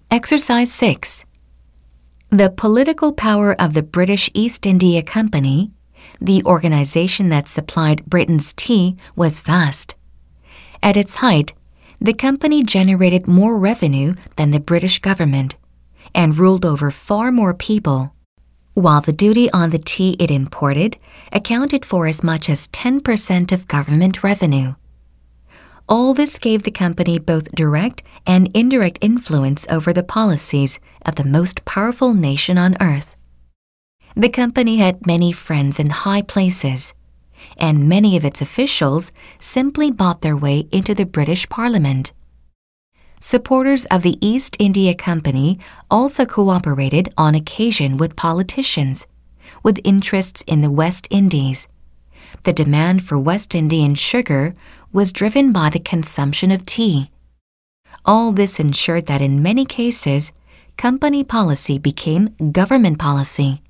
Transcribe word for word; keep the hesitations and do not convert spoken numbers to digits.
Exercise six. The political power of the British East India Company, the organization that supplied Britain's tea, was vast. At its height, the company generated more revenue than the British government and ruled over far more people, while the duty on the tea it imported accounted for as much as ten percent of government revenue. All this gave the company both direct and indirect influence over the policies of the most powerful nation on earth. The company had many friends in high places, and many of its officials simply bought their way into the British Parliament. Supporters of the East India Company also cooperated on occasion with politicians, with interests in the West Indies. The demand for West Indian sugar was driven by the consumption of tea. All this ensured that in many cases, company policy became government policy.